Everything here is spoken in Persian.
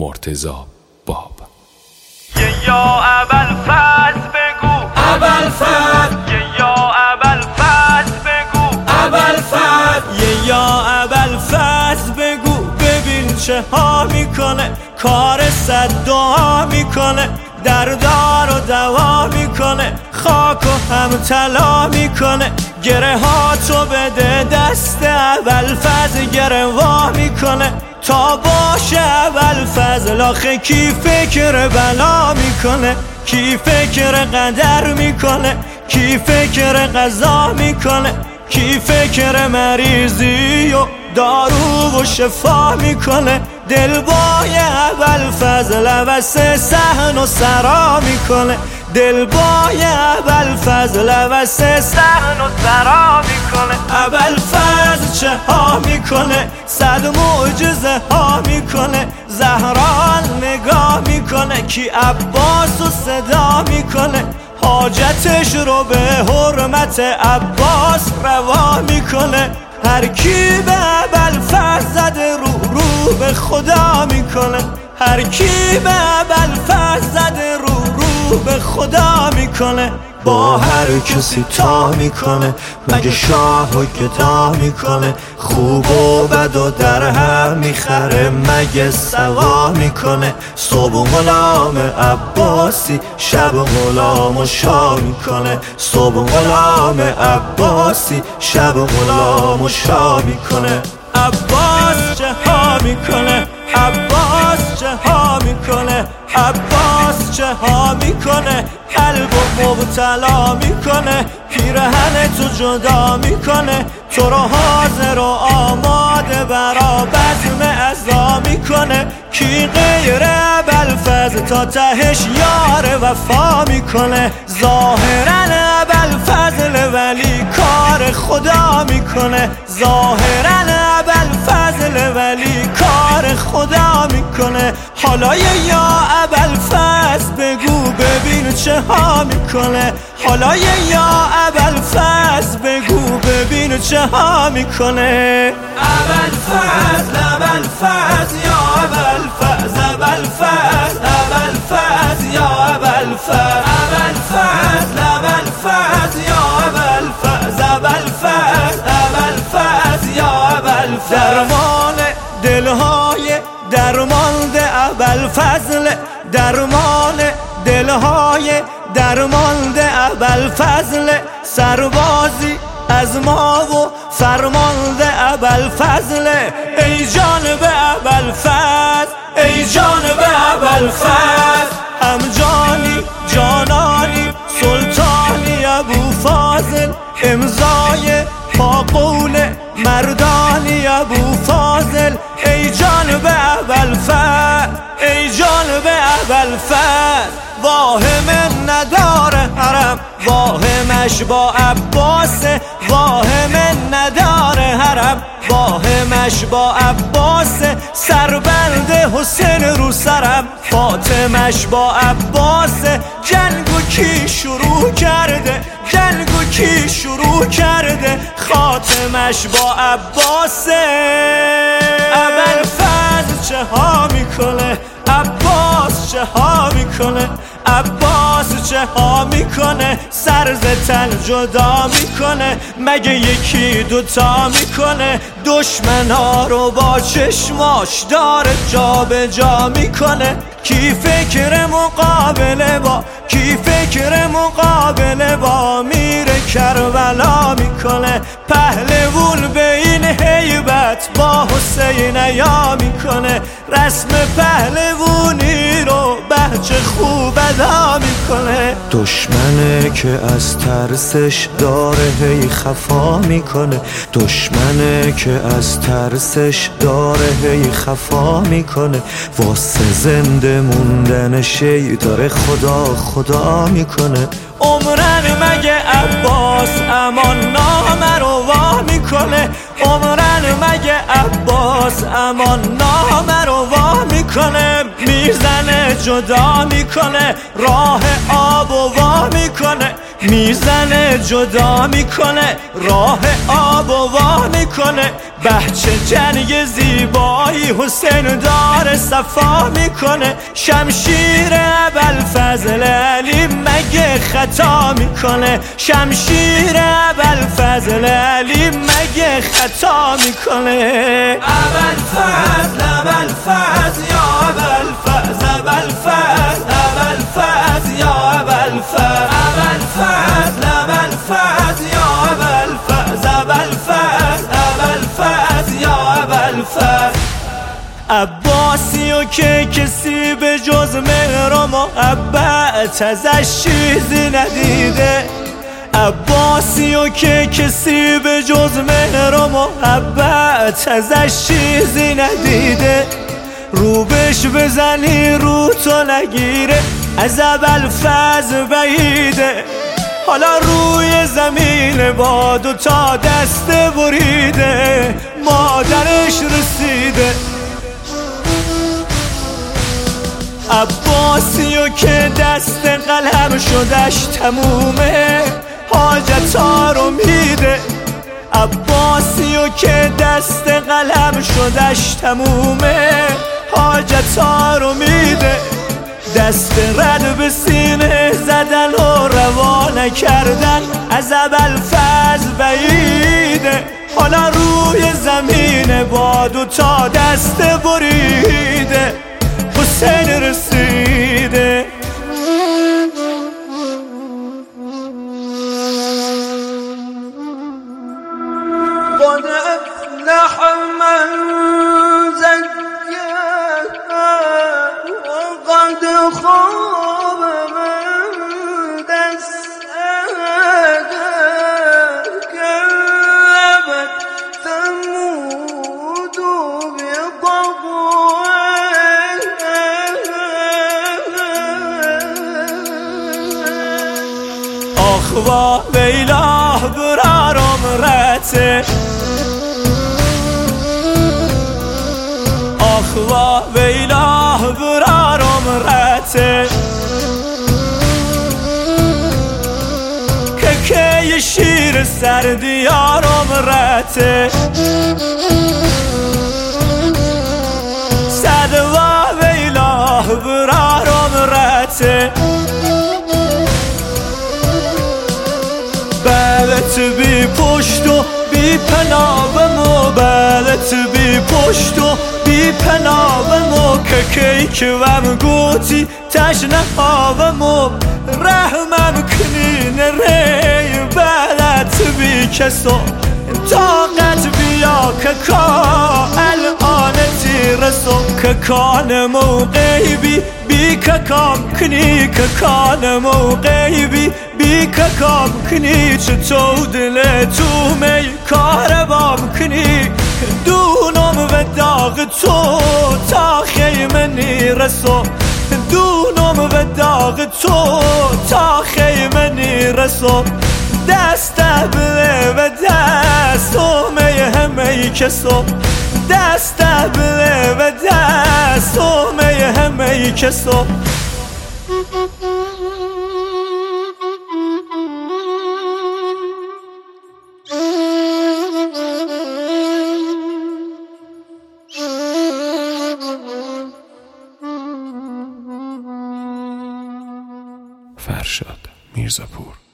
مرتضی باب. یا ابوالفضل بگو ابوالفضل، یا ابوالفضل بگو ابوالفضل، یا ابوالفضل بگو ببین چه ها میکنه، کار صد دعا میکنه، در دار و دوا میکنه، خاک و هم طلا میکنه، گره ها تو بده دست ابوالفضل گره وا میکنه، تا باشه ابوالفضل آخه کی فکر بلا میکنه، کی فکر قدر میکنه، کی فکر قضا میکنه، کی فکر مریضی و دارو و شفا میکنه، دلبای ابوالفضل واسه صحن و سرا میکنه، دلبای ابوالفضل واسه صحن و سرا میکنه، ابوالفضل چه ها میکنه، صد معجزه ها میکنه، زهرا نگاه میکنه، کی عباس و صدا میکنه، حاجتش رو به حرمت عباس روا میکنه، هر کی به ابوالفضل زده رو به خدا میکنه، هر کی به ابوالفضل زده رو به خدا میکنه، با هر کسی تا میکنه، مگه شاه و گدا میکنه، خوب و بد و در هم میخره، مگه سوا میکنه، صبح غلام عباسی شب غلام و شاه میکنه، صبح غلام عباسی شب غلام و شاه میکنه، عباس چه ها میکنه، عباس چه ها میکنه، عباس چه ها میکنه، قلب و مبتلا میکنه، پیرهن تو جدا میکنه، تو رو حاضر و آماده برا بزم عزا میکنه، کی غیر ابوالفضل تا تهش یار وفا میکنه، ظاهرا ابوالفضل ولی کار خدا میکنه، ظاهرا ابوالفضل ولی کار خدا میکنه، حالا یا ابوالفضل بگو ببین چه ها میکنه، حالا یا ابوالفضل بگو ببین چه ها میکنه، ابوالفضل ابوالفضل یا ابوالفضل ابوالفضل ابوالفضل یا ابوالفضل ابوالفضل ابوالفضل یا ابوالفضل ابوالفضل ابوالفضل یا ابوالفضل، درمان دلهای درمانده ابوالفضل، درمان دلهای درمانده ابوالفضل، سربازی از ما و فرمانده ابوالفضل، ای جانب ابوالفضل، ای جانب ابوالفضل، هم جانی جانانی سلطانی ابوفاضل، امضای پا قول مردانی ابوفاضل، ای جانب ابوالفضل، ای جانب ابوالفضل، واهم نداره حرم، واهمش با عباسه، واهم نداره حرم، واهمش با عباسه، سربند حسین رو سرم، فاطمش با عباسه، جنگو کی شروع کرده، جنگو کی شروع کرده، خاتمش با عباسه، ابوالفضل چه ها میکنه، عباس چه ها میکنه، عباس چه ها میکنه، سر ز تن جدا میکنه، مگه یکی دوتا میکنه، دشمنا رو با چشماش داره جا به جا میکنه، کی فکر مقابله با، کی فکر مقابله با میره کربلا میکنه، پهلوون به این هیبت با حسین یا میکنه، رسم پهلوونی رو بچه خوب ادا میکنه، دشمنه که از ترسش داره هی خفا میکنه، دشمنه که از ترسش داره هی خفا میکنه، واسه زنده موندنش داره خدا خدا میکنه، عمرن مگه عباس امان نامه رو وا میکنه، عمرن مگه عباس امان نامه رو وا میکنه، میزنه جدا میکنه، راه آب و وا میکنه، میزنه جدا میکنه، راه آب و وا میکنه، بچه جنگ زیبایی حسین داره صفا میکنه. میکنه شمشیر ابوالفضل علی مگه خطا میکنه شمشیر ابوالفضل علی مگه خطا میکنه ابوالفضل ابوالفضل یا ابوالفضل ابوالفضل ابوالفضل یا ابوالفضل ابوالفضل ابوالفضل یا ابوالفضل ابوالفضل ابوالفضل یا ابوالفضل عباسی و که کسی به جز مهر و محبت ازش چیزی ندیده عباسی و که کسی به جز مهر و محبت ازش چیزی ندیده رو بش بزنی رو تو نگیره از ابوالفضل بعیده حالا روی زمین با دو تا دسته بریده مادرش رسیده عباسی و که دست قلم شدش تمومه حاجتا رو میده عباسی و که دست قلم شدش تمومه حاجتا رو میده دست رد به سینه زدن و روانه کردن از ابوالفضل بعیده حالا روی زمین با دو تا دست بریده حسین رسیده قد افلح من زكاها وقد خاب من دساها كذبت ثمود بطغواها آخ وا ویلا برارم رته آخ وا ویلا برارم رته که شیر سردیارم رته صد وا ویلا برارم رته بلت بی پشت و بی پناهمو بلت بی پشت و بی پناهمو که که وم گوتی تشنه هاومو رحمم کنین ری بلت بی کسو طاقت بیا که کا الان تیرسو که کان موقعی بی که کام کنی که کان موقعی بی که کام کنی چطور دل تو می کار بام کنی دونم و داغ تو تا خیمه نیرسو دونم و داغ تو تا خیمه نیرسو دست بله و دست همه همه کسو دست بله و دست همه همه کسو فرشاد میرزاپور.